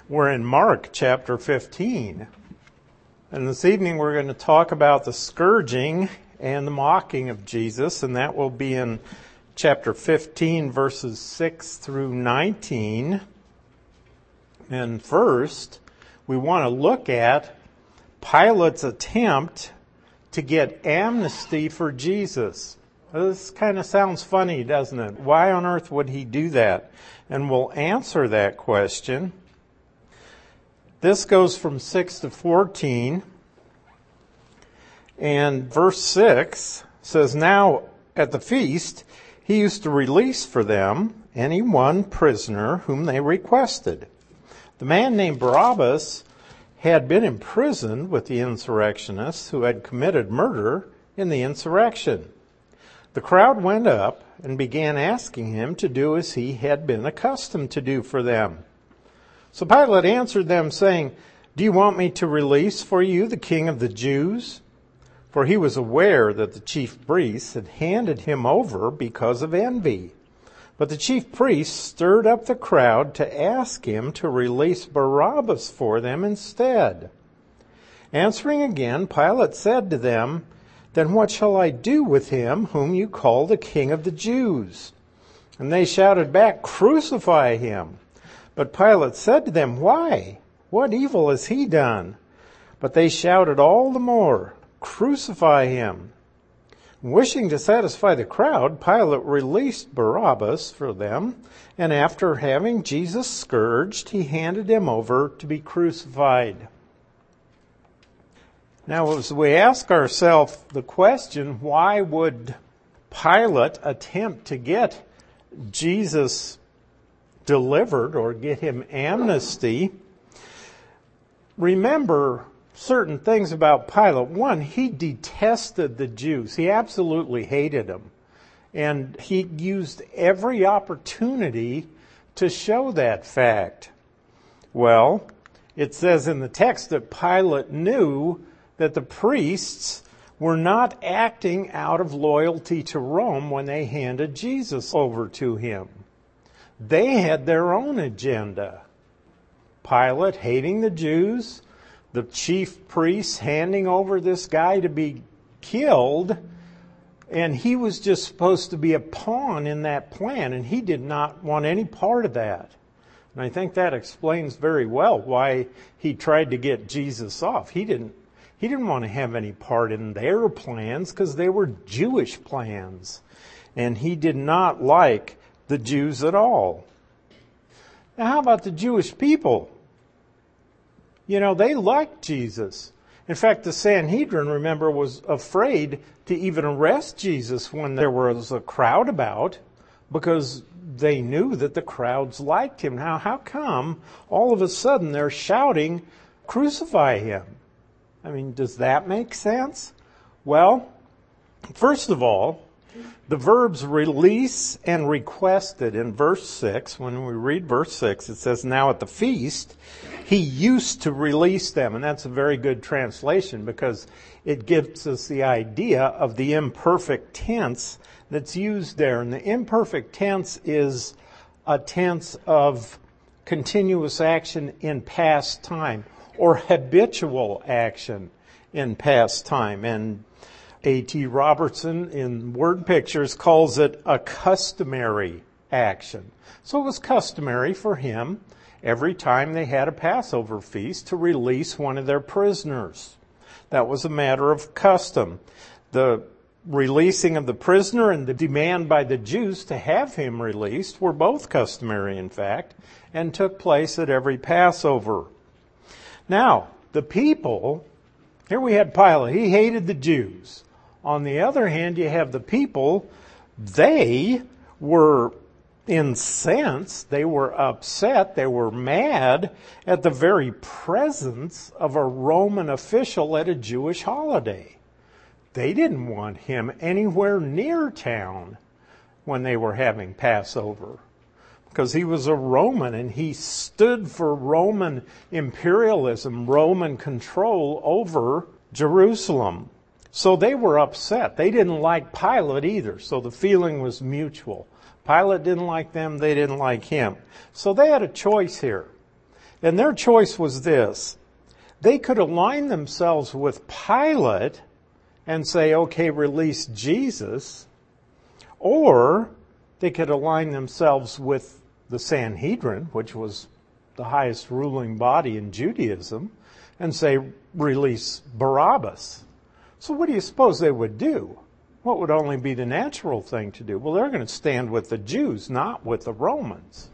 We're in Mark chapter 15. And this evening we're going to talk about the scourging and the mocking of Jesus, and that will be in chapter 15, verses 6 through 19. And first, we want to look at Pilate's attempt to get amnesty for Jesus. This kind of sounds funny, doesn't it? Why on earth would he do that? And we'll answer that question. This goes from 6 to 14. And verse 6 says, "Now at the feast, he used to release for them any one prisoner whom they requested. The man named Barabbas had been imprisoned with the insurrectionists who had committed murder in the insurrection. The crowd went up and began asking him to do as he had been accustomed to do for them. So Pilate answered them, saying, 'Do you want me to release for you the king of the Jews?' For he was aware that the chief priests had handed him over because of envy. But the chief priests stirred up the crowd to ask him to release Barabbas for them instead. Answering again, Pilate said to them, 'Then what shall I do with him whom you call the king of the Jews?' And they shouted back, 'Crucify him!' But Pilate said to them, 'Why? What evil has he done?' But they shouted all the more, 'Crucify him!' Wishing to satisfy the crowd, Pilate released Barabbas for them, and after having Jesus scourged, he handed him over to be crucified." Now, as we ask ourselves the question, why would Pilate attempt to get Jesus delivered or get him amnesty? Remember certain things about Pilate. One, he detested the Jews. He absolutely hated them. And he used every opportunity to show that fact. Well, it says in the text that Pilate knew that the priests were not acting out of loyalty to Rome when they handed Jesus over to him. They had their own agenda. Pilate hating the Jews, the chief priests handing over this guy to be killed, and he was just supposed to be a pawn in that plan, and he did not want any part of that. And I think that explains very well why he tried to get Jesus off. He didn't want to have any part in their plans because they were Jewish plans, and he did not like the Jews at all. Now, how about the Jewish people? They liked Jesus. In fact, the Sanhedrin, remember, was afraid to even arrest Jesus when there was a crowd about, because they knew that the crowds liked him. Now, how come all of a sudden they're shouting, "Crucify him"? I mean, does that make sense? Well, first of all, the verbs release and requested in verse 6, when we read verse 6, it says, "Now at the feast, he used to release them." And that's a very good translation because it gives us the idea of the imperfect tense that's used there. And the imperfect tense is a tense of continuous action in past time or habitual action in past time. And A.T. Robertson in Word Pictures calls it a customary action. So it was customary for him every time they had a Passover feast to release one of their prisoners. That was a matter of custom. The releasing of the prisoner and the demand by the Jews to have him released were both customary, in fact, and took place at every Passover. Now, the people, here we had Pilate. He hated the Jews. On the other hand, you have the people. They were incensed. They were upset. They were mad at the very presence of a Roman official at a Jewish holiday. They didn't want him anywhere near town when they were having Passover, because he was a Roman and he stood for Roman imperialism, Roman control over Jerusalem. So they were upset. They didn't like Pilate either, so the feeling was mutual. Pilate didn't like them, they didn't like him. So they had a choice here. And their choice was this. They could align themselves with Pilate and say, okay, release Jesus, or they could align themselves with the Sanhedrin, which was the highest ruling body in Judaism, and say, release Barabbas. So what do you suppose they would do? What would only be the natural thing to do? Well, they're going to stand with the Jews, not with the Romans.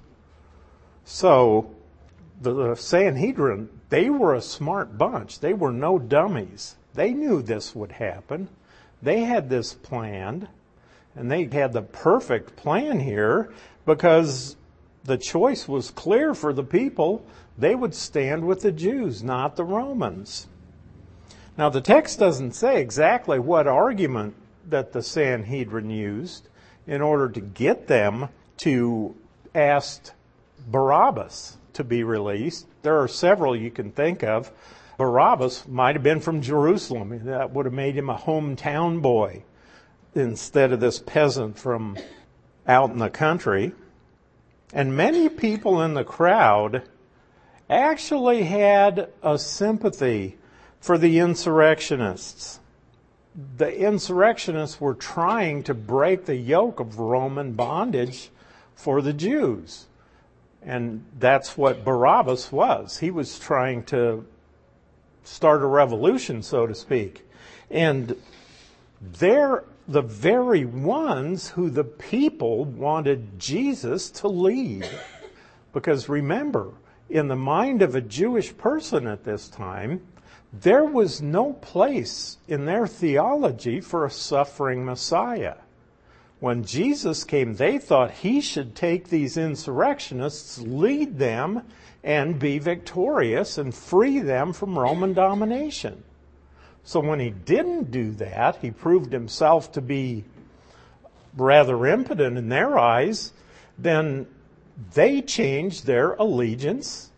So the Sanhedrin, they were a smart bunch. They were no dummies. They knew this would happen. They had this planned, and they had the perfect plan here because the choice was clear for the people. They would stand with the Jews, not the Romans. Now, the text doesn't say exactly what argument that the Sanhedrin used in order to get them to ask Barabbas to be released. There are several you can think of. Barabbas might have been from Jerusalem. That would have made him a hometown boy instead of this peasant from out in the country. And many people in the crowd actually had a sympathy for the insurrectionists. The insurrectionists were trying to break the yoke of Roman bondage for the Jews. And that's what Barabbas was. He was trying to start a revolution, so to speak. And they're the very ones who the people wanted Jesus to lead. Because remember, in the mind of a Jewish person at this time, there was no place in their theology for a suffering Messiah. When Jesus came, they thought he should take these insurrectionists, lead them, and be victorious and free them from Roman domination. So when he didn't do that, he proved himself to be rather impotent in their eyes, then they changed their allegiance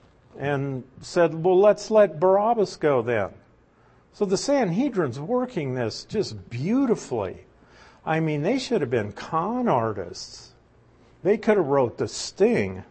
and said, well, let's let Barabbas go then. So the Sanhedrin's working this just beautifully. I mean, they should have been con artists. They could have wrote the sting.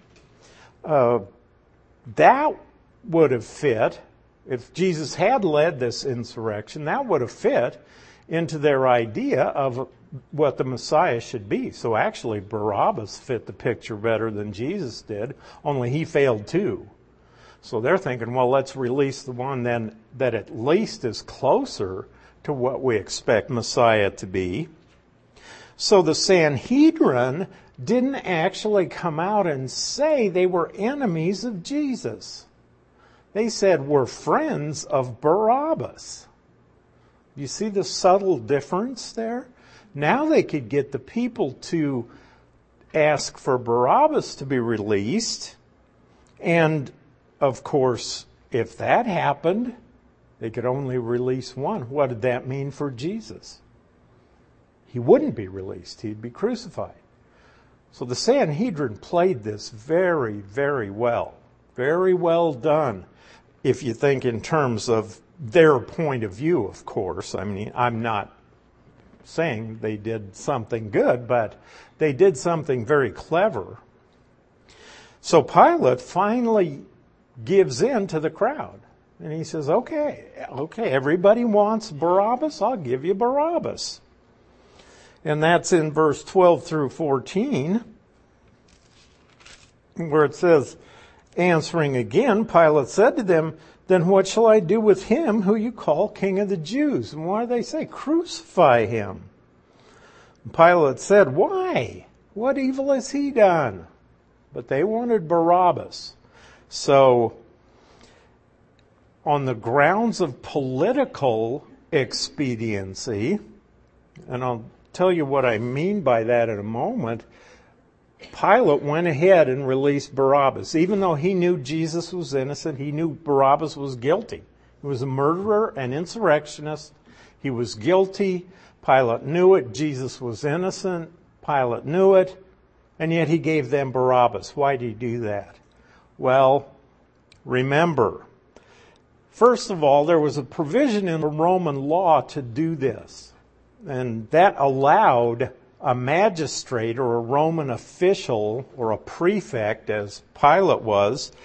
That would have fit, if Jesus had led this insurrection, that would have fit into their idea of what the Messiah should be. So actually, Barabbas fit the picture better than Jesus did, only he failed too. So they're thinking, well, let's release the one then that at least is closer to what we expect Messiah to be. So the Sanhedrin didn't actually come out and say they were enemies of Jesus. They said we're friends of Barabbas. You see the subtle difference there? Now they could get the people to ask for Barabbas to be released. And, of course, if that happened, they could only release one. What did that mean for Jesus? He wouldn't be released. He'd be crucified. So the Sanhedrin played this very, very well. Very well done. If you think in terms of their point of view, of course. I mean, I'm not saying they did something good, but they did something very clever. So Pilate finally gives in to the crowd. And he says, okay, everybody wants Barabbas, I'll give you Barabbas. And that's in verse 12 through 14, where it says, answering again, Pilate said to them, then what shall I do with him who you call King of the Jews? And what do they say? Crucify him. And Pilate said, why? What evil has he done? But they wanted Barabbas. So, on the grounds of political expediency, and I'll tell you what I mean by that in a moment, Pilate went ahead and released Barabbas. Even though he knew Jesus was innocent, he knew Barabbas was guilty. He was a murderer, an insurrectionist. He was guilty. Pilate knew it. Jesus was innocent. Pilate knew it. And yet he gave them Barabbas. Why did he do that? Well, remember, first of all, there was a provision in the Roman law to do this. And that allowed a magistrate or a Roman official or a prefect, as Pilate was,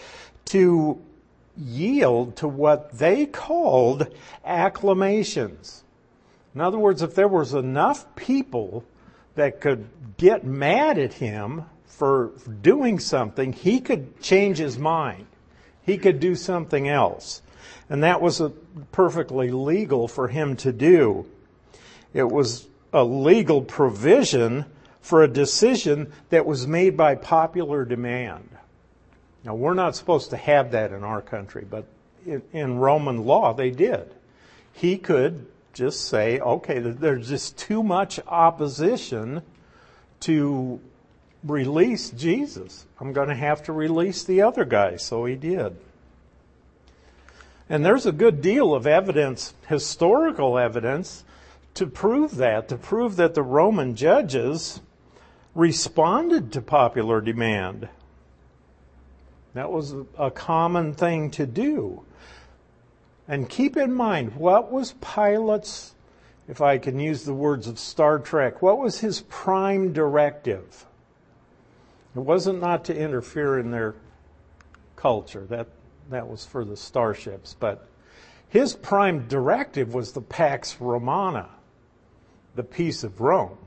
to yield to what they called acclamations. In other words, if there was enough people that could get mad at him for doing something, he could change his mind. He could do something else. And that was perfectly legal for him to do. It was a legal provision for a decision that was made by popular demand. Now, we're not supposed to have that in our country, but in Roman law, they did. He could just say, okay, there's just too much opposition to release Jesus. I'm going to have to release the other guy. So he did. And there's a good deal of evidence, historical evidence, to prove that the Roman judges responded to popular demand. That was a common thing to do. And keep in mind, what was Pilate's, if I can use the words of Star Trek, what was his prime directive? It wasn't not to interfere in their culture. That was for the starships. But his prime directive was the Pax Romana, the peace of Rome.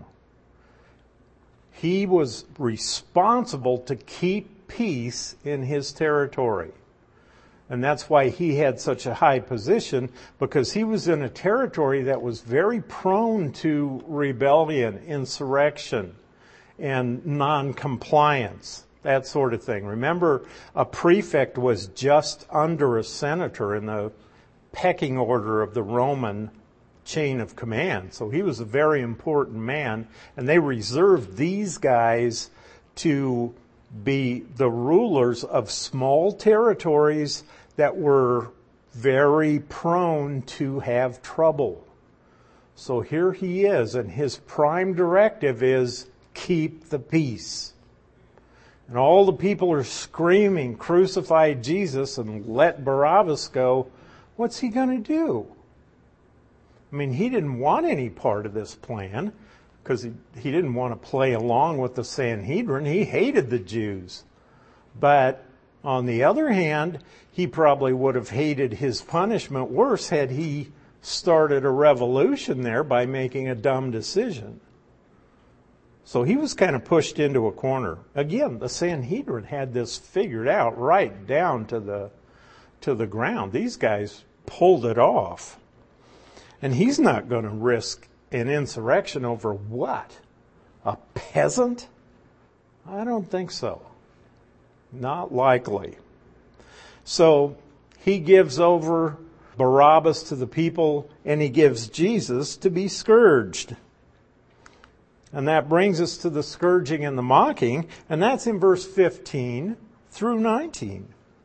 He was responsible to keep peace in his territory. And that's why he had such a high position, because he was in a territory that was very prone to rebellion, insurrection, and non-compliance, that sort of thing. Remember, a prefect was just under a senator in the pecking order of the Roman chain of command. So he was a very important man, and they reserved these guys to be the rulers of small territories that were very prone to have trouble. So here he is, and his prime directive is keep the peace. And all the people are screaming, crucify Jesus and let Barabbas go. What's he going to do? I mean, he didn't want any part of this plan, because he didn't want to play along with the Sanhedrin. He hated the Jews. But on the other hand, he probably would have hated his punishment worse had he started a revolution there by making a dumb decision. So he was kind of pushed into a corner. Again, the Sanhedrin had this figured out right down to the ground. These guys pulled it off. And he's not going to risk an insurrection over what? A peasant? I don't think so. Not likely. So he gives over Barabbas to the people, and he gives Jesus to be scourged. And that brings us to the scourging and the mocking, and that's in verse 15 through 19.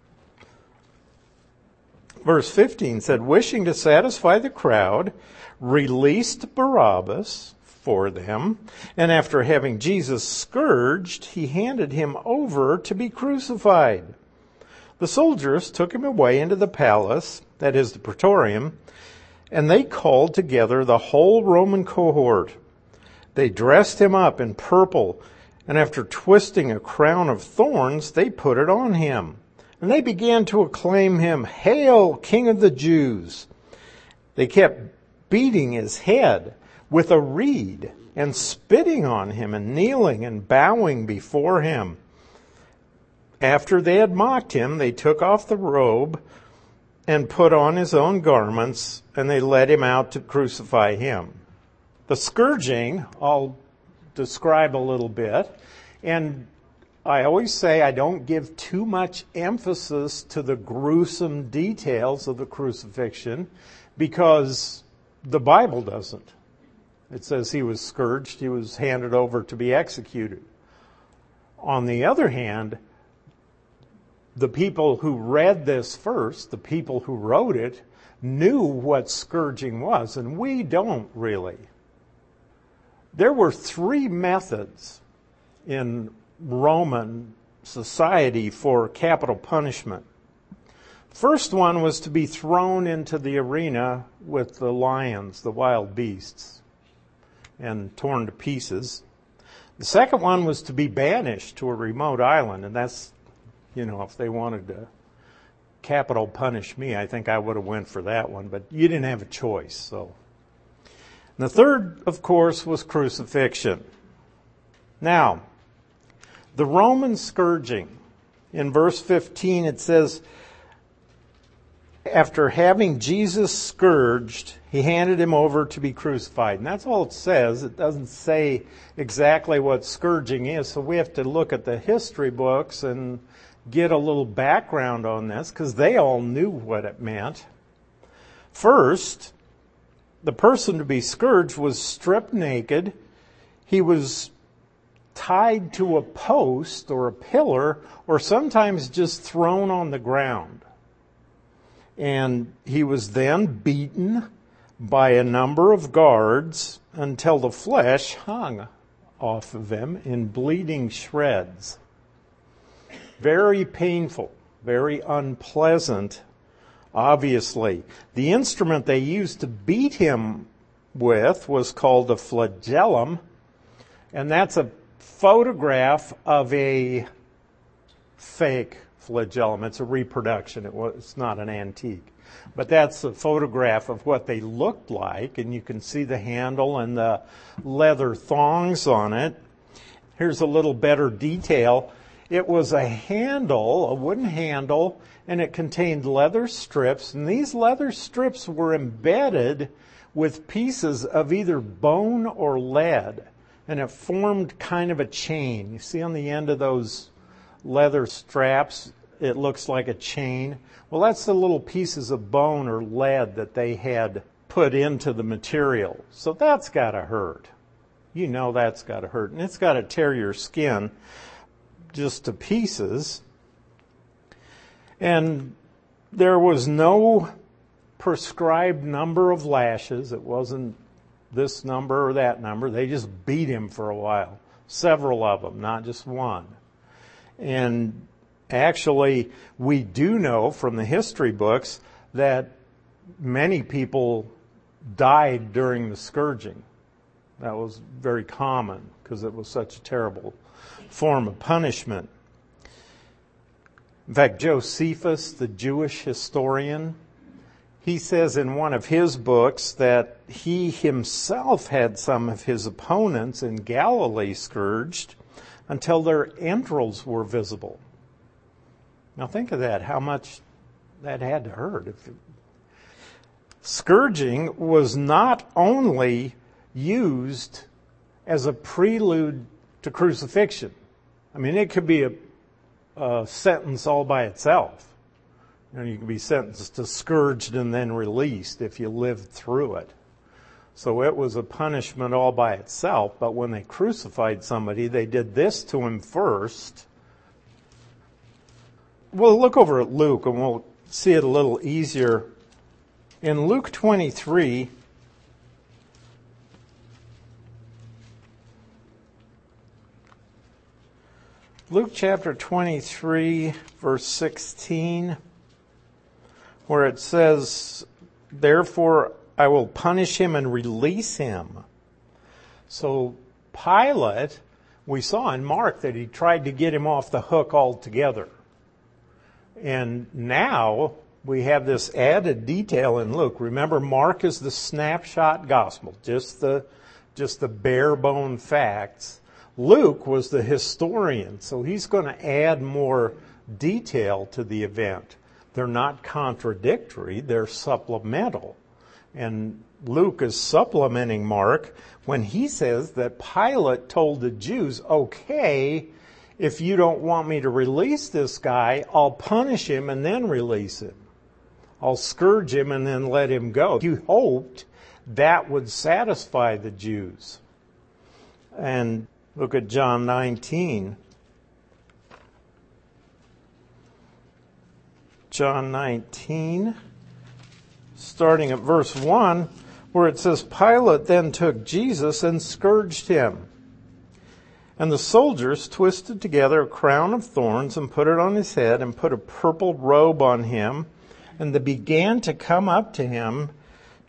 Verse 15 said, wishing to satisfy the crowd, released Barabbas for them, and after having Jesus scourged, he handed him over to be crucified. The soldiers took him away into the palace, that is the Praetorium, and they called together the whole Roman cohort. They dressed him up in purple, and after twisting a crown of thorns, they put it on him. And they began to acclaim him, "Hail, King of the Jews!" They kept beating his head with a reed and spitting on him and kneeling and bowing before him. After they had mocked him, they took off the robe and put on his own garments, and they led him out to crucify him. The scourging, I'll describe a little bit, and I always say I don't give too much emphasis to the gruesome details of the crucifixion, because the Bible doesn't. It says he was scourged, he was handed over to be executed. On the other hand, the people who read this first, the people who wrote it, knew what scourging was, and we don't really. There were 3 methods in Roman society for capital punishment. First one was to be thrown into the arena with the lions, the wild beasts, and torn to pieces. The second one was to be banished to a remote island, and that's, if they wanted to capital punish me, I think I would have went for that one, but you didn't have a choice. So, and the third, of course, was crucifixion. Now, the Roman scourging. In verse 15 it says, after having Jesus scourged, he handed him over to be crucified. And that's all it says. It doesn't say exactly what scourging is. So we have to look at the history books and get a little background on this, because they all knew what it meant. First, the person to be scourged was stripped naked. He was tied to a post or a pillar, or sometimes just thrown on the ground. And he was then beaten by a number of guards until the flesh hung off of him in bleeding shreds. Very painful, very unpleasant, obviously. The instrument they used to beat him with was called a flagellum, and that's a photograph of a fake flagellum. It's a reproduction. It's not an antique. But that's a photograph of what they looked like, and you can see the handle and the leather thongs on it. Here's a little better detail. It was a handle, a wooden handle, and it contained leather strips, and these leather strips were embedded with pieces of either bone or lead, and it formed kind of a chain. You see on the end of those leather straps, it looks like a chain. Well, that's the little pieces of bone or lead that they had put into the material. So that's got to hurt. You know that's got to hurt. And it's got to tear your skin just to pieces. And there was no prescribed number of lashes. It wasn't this number or that number. They just beat him for a while. Several of them, not just one. And actually, we do know from the history books that many people died during the scourging. That was very common because it was such a terrible form of punishment. In fact, Josephus, the Jewish historian, he says in one of his books that he himself had some of his opponents in Galilee scourged until their entrails were visible. Now think of that, how much that had to hurt. Scourging was not only used as a prelude to crucifixion. I mean, it could be a sentence all by itself. You can be sentenced to scourged and then released if you lived through it. So it was a punishment all by itself, but when they crucified somebody, they did this to him first. We'll look over at Luke and we'll see it a little easier. In Luke 23, Luke chapter 23, verse 16, where it says, therefore I will punish him and release him. So Pilate, we saw in Mark that he tried to get him off the hook altogether. And now we have this added detail in Luke. Remember, Mark is the snapshot gospel, just the bare bone facts. Luke was the historian, so he's going to add more detail to the event. They're not contradictory, they're supplemental. And Luke is supplementing Mark when he says that Pilate told the Jews, okay, if you don't want me to release this guy, I'll punish him and then release him. I'll scourge him and then let him go. He hoped that would satisfy the Jews. And look at John 19. John 19, starting at verse 1, where it says, Pilate then took Jesus and scourged him. And the soldiers twisted together a crown of thorns and put it on his head and put a purple robe on him. And they began to come up to him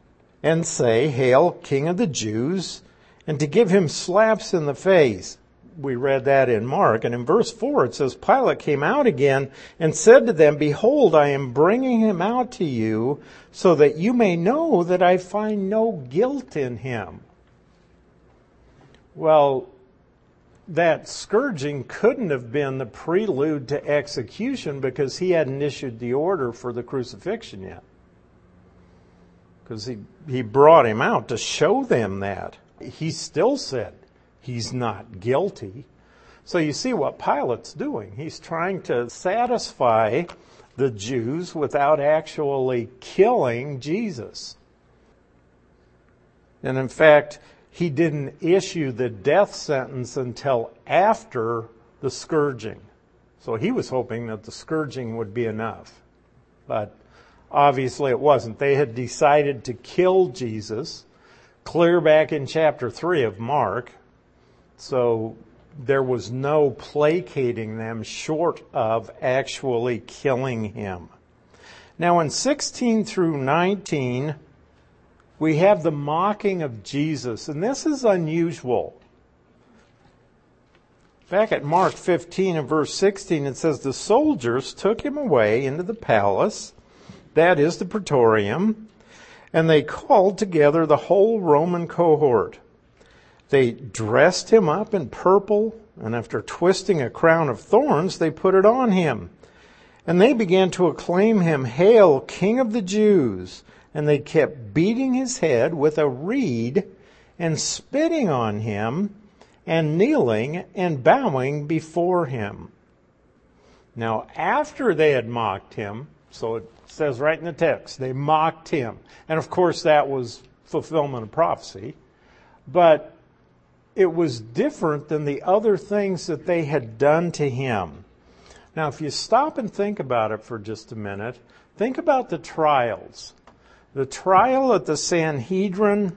and say, Hail, King of the Jews, and to give him slaps in the face. We read that in Mark. And in verse 4 it says, Pilate came out again and said to them, Behold, I am bringing him out to you so that you may know that I find no guilt in him. Well, that scourging couldn't have been the prelude to execution because he hadn't issued the order for the crucifixion yet. Because he brought him out to show them that. He still said he's not guilty. So you see what Pilate's doing. He's trying to satisfy the Jews without actually killing Jesus. And in fact, he didn't issue the death sentence until after the scourging. So he was hoping that the scourging would be enough. But obviously it wasn't. They had decided to kill Jesus clear back in chapter 3 of Mark. So there was no placating them short of actually killing him. Now in 16 through 19, we have the mocking of Jesus, and this is unusual. Back at Mark 15 and verse 16, it says, The soldiers took him away into the palace, that is the praetorium, and they called together the whole Roman cohort. They dressed him up in purple, and after twisting a crown of thorns, they put it on him. And they began to acclaim him, Hail, King of the Jews! And they kept beating his head with a reed and spitting on him and kneeling and bowing before him. Now, after they had mocked him, so it says right in the text, they mocked him. And of course, that was fulfillment of prophecy. But it was different than the other things that they had done to him. Now, if you stop and think about it for just a minute, think about the trials. The trial at the Sanhedrin,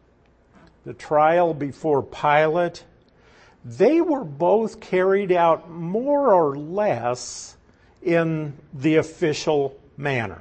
the trial before Pilate, they were both carried out more or less in the official manner.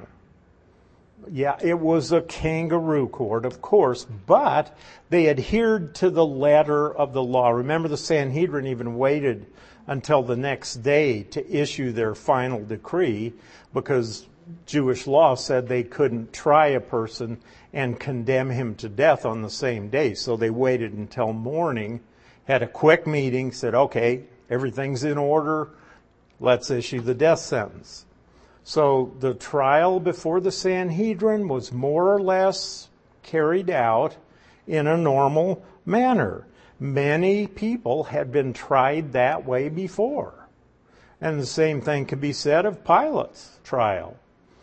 Yeah, it was a kangaroo court, of course, but they adhered to the letter of the law. Remember, the Sanhedrin even waited until the next day to issue their final decree because Jewish law said they couldn't try a person and condemn him to death on the same day. So they waited until morning, had a quick meeting, said, okay, everything's in order, let's issue the death sentence. So the trial before the Sanhedrin was more or less carried out in a normal manner. Many people had been tried that way before. And the same thing could be said of Pilate's trial.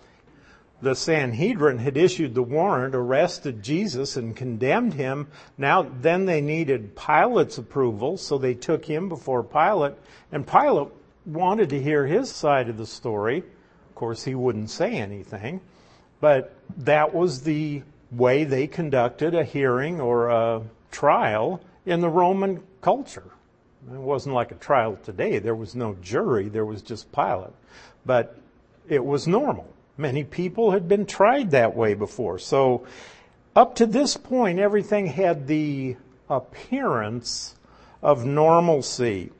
The Sanhedrin had issued the warrant, arrested Jesus, and condemned him. Now, then they needed Pilate's approval, so they took him before Pilate. And Pilate wanted to hear his side of the story. Of course, he wouldn't say anything. But that was the way they conducted a hearing or a trial in the Roman culture. It wasn't like a trial today. There was no jury. There was just Pilate. But it was normal. Many people had been tried that way before. So up to this point, everything had the appearance of normalcy.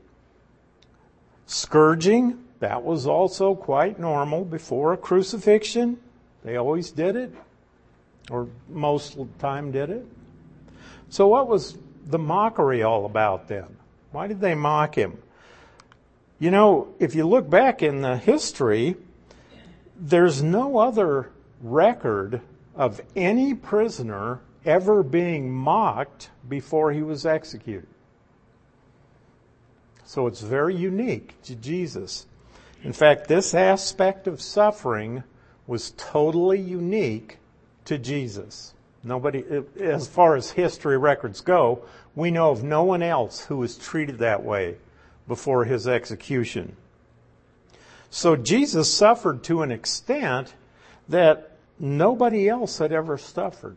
Scourging, that was also quite normal before a crucifixion. They always did it, or most of the time did it. So what was the mockery all about then? Why did they mock him? You know, if you look back in the history, there's no other record of any prisoner ever being mocked before he was executed. So it's very unique to Jesus. In fact, this aspect of suffering was totally unique to Jesus. Nobody, as far as history records go, we know of no one else who was treated that way before his execution. So Jesus suffered to an extent that nobody else had ever suffered.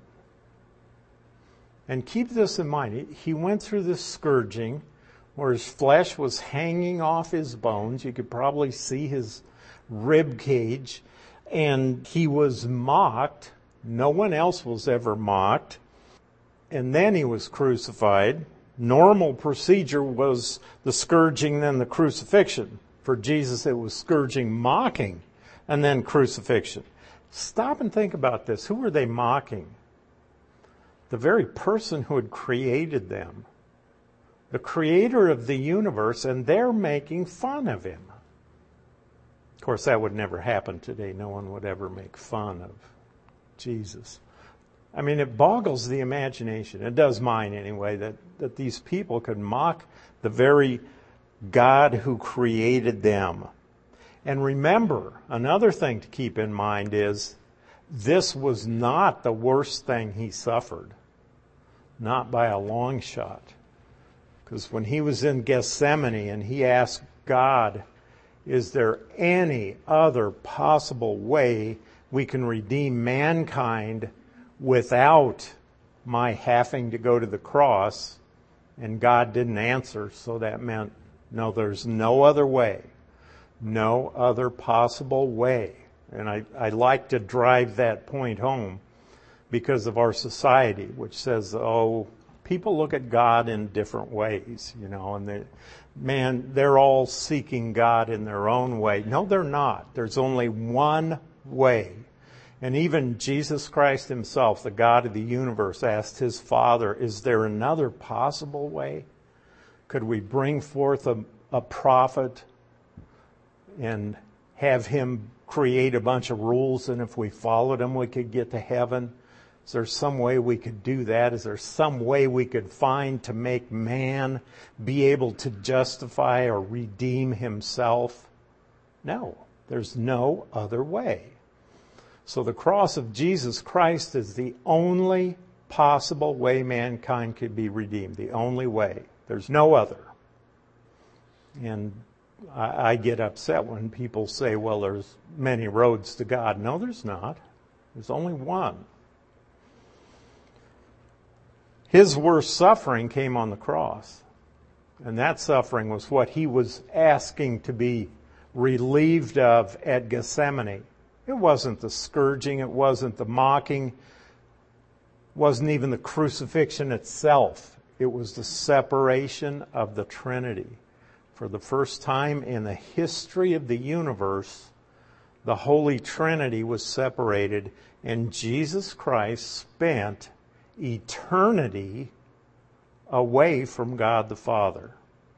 And keep this in mind. He went through this scourging where his flesh was hanging off his bones. You could probably see his rib cage. And he was mocked. No one else was ever mocked. And then he was crucified. Normal procedure was the scourging, then the crucifixion. For Jesus, it was scourging, mocking, and then crucifixion. Stop and think about this. Who were they mocking? The very person who had created them. The creator of the universe, and they're making fun of him. Of course, that would never happen today. No one would ever make fun of Jesus. I mean, it boggles the imagination. It does mine anyway, that these people could mock the very God who created them. And remember, another thing to keep in mind is this was not the worst thing he suffered. Not by a long shot. Because when he was in Gethsemane and he asked God, is there any other possible way we can redeem mankind without my having to go to the cross? And God didn't answer, so that meant, no, there's no other way. No other possible way. And I like to drive that point home because of our society, which says, oh, people look at God in different ways, and they're all seeking God in their own way. No, they're not. There's only one way. And even Jesus Christ himself, the God of the universe, asked his Father, is there another possible way? Could we bring forth a prophet and have him create a bunch of rules, and if we followed them, we could get to heaven? Is there some way we could do that? Is there some way we could find to make man be able to justify or redeem himself? No, there's no other way. So the cross of Jesus Christ is the only possible way mankind could be redeemed. The only way. There's no other. And I get upset when people say, well, there's many roads to God. No, there's not. There's only one. His worst suffering came on the cross. And that suffering was what he was asking to be relieved of at Gethsemane. It wasn't the scourging, it wasn't the mocking, it wasn't even the crucifixion itself. It was the separation of the Trinity. For the first time in the history of the universe, the Holy Trinity was separated, and Jesus Christ spent eternity away from God the Father.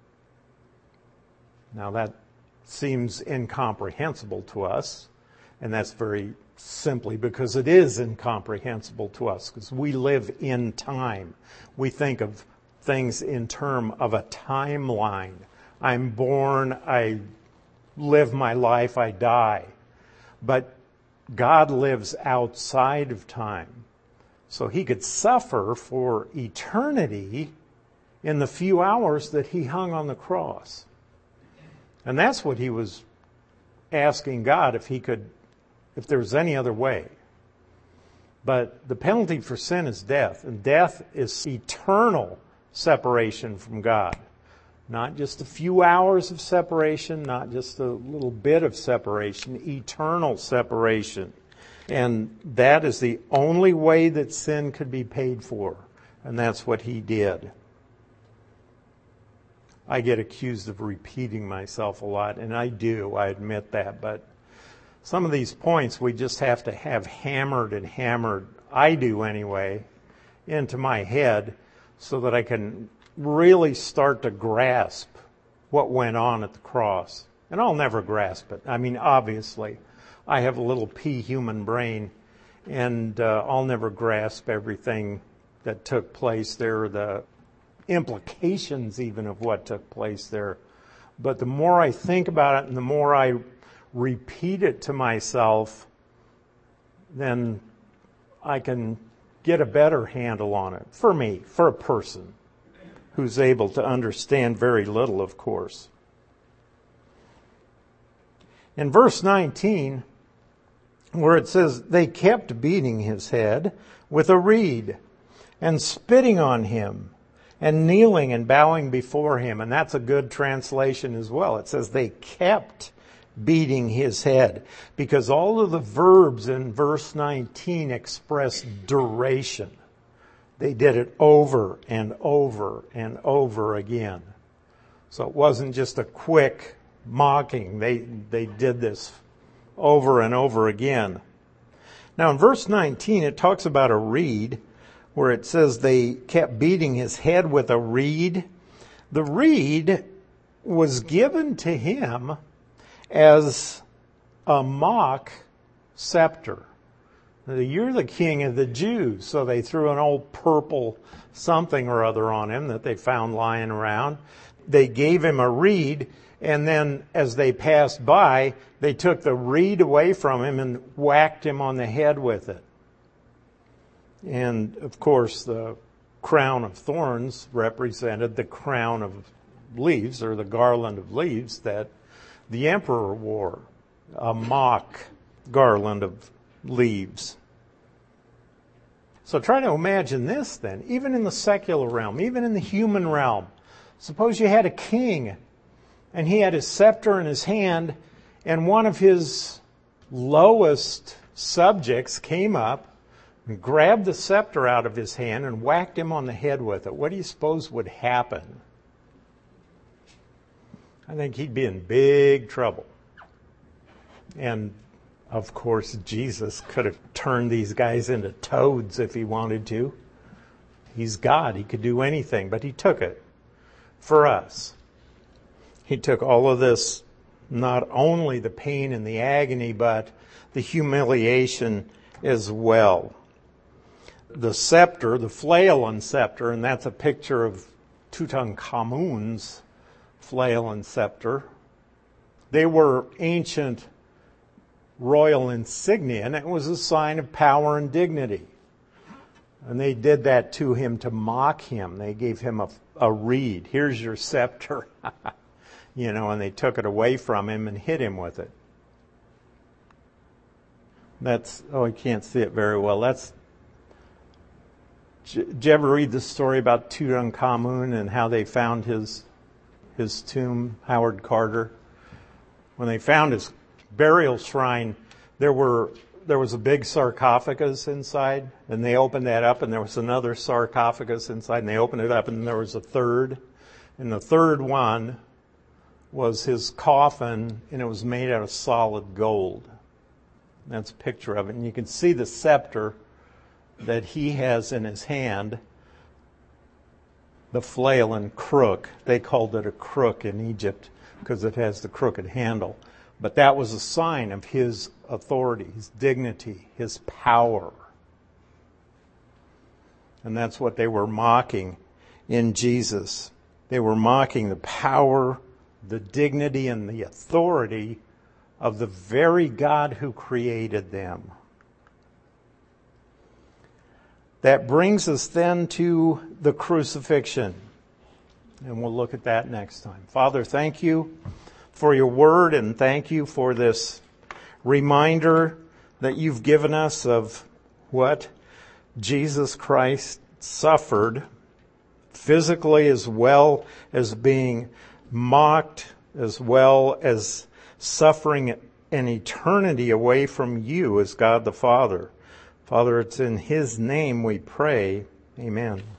Now that seems incomprehensible to us, and that's very simply because it is incomprehensible to us, because we live in time. We think of things in terms of a timeline. I'm born, I live my life, I die. But God lives outside of time. So he could suffer for eternity in the few hours that he hung on the cross. And that's what he was asking God, if there was any other way. But the penalty for sin is death, and death is eternal separation from God. Not just a few hours of separation, not just a little bit of separation, eternal separation. And that is the only way that sin could be paid for. And that's what he did. I get accused of repeating myself a lot, and I do, I admit that. But some of these points we just have to have hammered and hammered, I do anyway, into my head so that I can really start to grasp what went on at the cross. And I'll never grasp it. I mean, obviously, I have a little pea human brain, and I'll never grasp everything that took place there, the implications even of what took place there. But the more I think about it and the more I repeat it to myself, then I can get a better handle on it. For me, for a person who's able to understand very little, of course. In verse 19, where it says, they kept beating his head with a reed and spitting on him and kneeling and bowing before him. And that's a good translation as well. It says they kept beating his head, because all of the verbs in verse 19 express duration. They did it over and over and over again. So it wasn't just a quick mocking. They did this over and over again. Now in verse 19, it talks about a reed, where it says they kept beating his head with a reed. The reed was given to him as a mock scepter. You're the king of the Jews. So they threw an old purple something or other on him that they found lying around. They gave him a reed, and then as they passed by, they took the reed away from him and whacked him on the head with it. And of course, the crown of thorns represented the crown of leaves, or the garland of leaves that the emperor wore, a mock garland of leaves. So try to imagine this then, even in the secular realm, even in the human realm. Suppose you had a king and he had his scepter in his hand, and one of his lowest subjects came up and grabbed the scepter out of his hand and whacked him on the head with it. What do you suppose would happen? I think he'd be in big trouble. And of course, Jesus could have turned these guys into toads if he wanted to. He's God. He could do anything, but he took it for us. He took all of this, not only the pain and the agony, but the humiliation as well. The scepter, the flail and scepter, and that's a picture of Tutankhamun's flail and scepter. They were ancient royal insignia, and it was a sign of power and dignity. And they did that to him to mock him. They gave him a reed. Here's your scepter. And they took it away from him and hit him with it. I can't see it very well. Did you ever read the story about Tutankhamun and how they found his tomb, Howard Carter? When they found his burial shrine, there was a big sarcophagus inside, and they opened that up, and there was another sarcophagus inside, and they opened it up, and there was a third. And the third one was his coffin, and it was made out of solid gold. That's a picture of it. And you can see the scepter that he has in his hand, the flail and crook. They called it a crook in Egypt because it has the crooked handle. But that was a sign of his authority, his dignity, his power. And that's what they were mocking in Jesus. They were mocking the power, the dignity, and the authority of the very God who created them. That brings us then to the crucifixion. And we'll look at that next time. Father, thank you for your word, and thank you for this reminder that you've given us of what Jesus Christ suffered, physically as well as being mocked, as well as suffering an eternity away from you as God the Father. Father, it's in his name we pray. Amen.